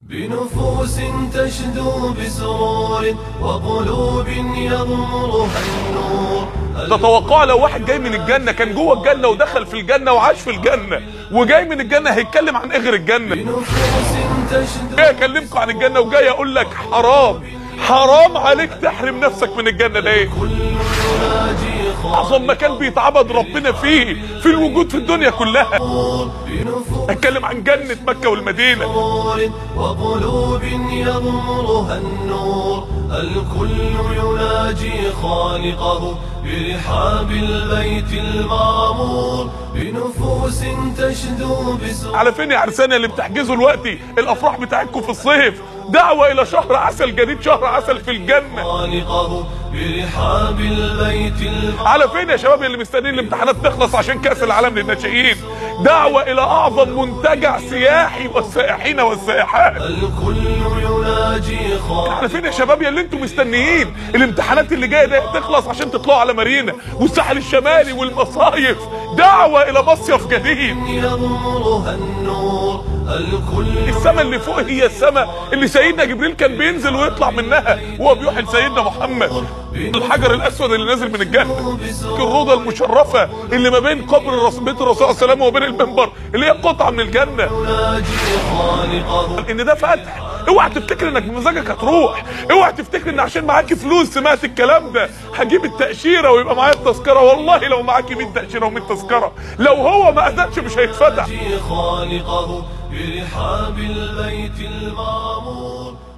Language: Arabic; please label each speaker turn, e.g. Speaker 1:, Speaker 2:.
Speaker 1: بنفوس تشدو بسرور وقلوب يغمرها النور.
Speaker 2: تتوقع لو واحد جاي من الجنة كان جوه الجنة ودخل في الجنة وعاش في الجنة وجاي من الجنة هيتكلم عن ايه غير الجنة؟
Speaker 1: بنفوس تشدو
Speaker 2: جاي اكلمكم عن الجنة وجاي اقول لك حرام عليك تحرم نفسك من الجنة ده. ايه
Speaker 1: كل يناجي
Speaker 2: اعظم مكان بيتعبد ربنا فيه في الوجود في الدنيا كلها.
Speaker 1: بنفوس
Speaker 2: اتكلم عن جنة مكة والمدينة.
Speaker 1: وقلوب يغمرها النور. الكل يناجي خالقه برحاب البيت المعمور. بنفوس تشدو بسرور.
Speaker 2: على فين يا عرسانة اللي بتحجزوا دلوقتي الافراح بتاعتكم في الصيف؟ دعوة الى شهر عسل جديد، شهر عسل في الجنة.
Speaker 1: خالقه برحاب البيت المعمور.
Speaker 2: على فين يا شباب اللي مستنيين الامتحانات تخلص عشان كأس العالم للناشئين؟ دعوة الى اعظم منتجع سياحي والسائحين والسائحات.
Speaker 1: الكل يناجي خالقه.
Speaker 2: على فين يا شباب يا اللي انتم مستنيين الامتحانات اللي جايه دي تخلص عشان تطلعوا على مارينا والساحل الشمالي والمصايف؟ دعوة الى مصيف جديد.
Speaker 1: يغمرها النور. الكل
Speaker 2: السماء اللي فوق هي السماء اللي سيدنا جبريل كان بينزل ويطلع منها وهو بيوحي لسيدنا محمد. الحجر الاسود اللي نازل من الجنه، الروضه المشرفه اللي ما بين قبر بيت الرسول صلى الله عليه وسلم وبين المنبر اللي هي قطعه من الجنه.
Speaker 1: يناجي خالقه.
Speaker 2: ان ده فتح. اوعى تفتكر انك بمزاجك هتروح، اوعى تفتكر ان عشان معاكي فلوس سمعت الكلام ده هجيب التاشيره ويبقى معايا التذكره. والله لو معاكي 100 تاشيره و100 تذكره لو هو ما اذنش مش هيتفتح.
Speaker 1: خالقه برحاب البيت المعمور.